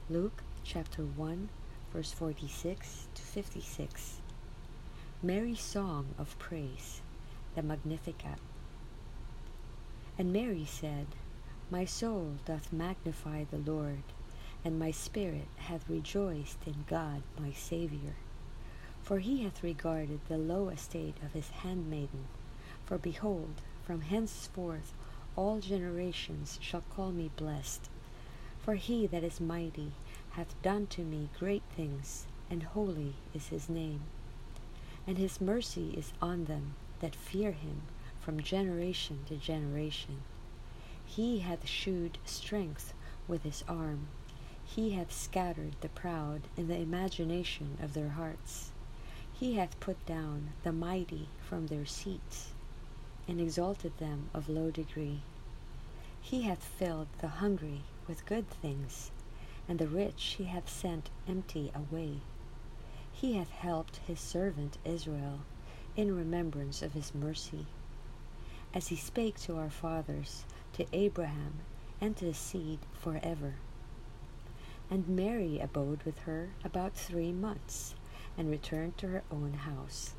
Luke chapter 1, verse 46 to 56. Mary's song of praise, the Magnificat. And Mary said, My soul doth magnify the Lord, and my spirit hath rejoiced in God my Saviour. For he hath regarded the low estate of his handmaiden. For behold, from henceforth all generations shall call me blessed. For he that is mighty hath done to me great things, and holy is his name. And his mercy is on them that fear him from generation to generation. He hath shewed strength with his arm. He hath scattered the proud in the imagination of their hearts. He hath put down the mighty from their seats, and exalted them of low degree. He hath filled the hungry with good things, and the rich he hath sent empty away. He hath helped his servant Israel in remembrance of his mercy, as he spake to our fathers, to Abraham, and to his seed forever. And Mary abode with her about 3 months, and returned to her own house.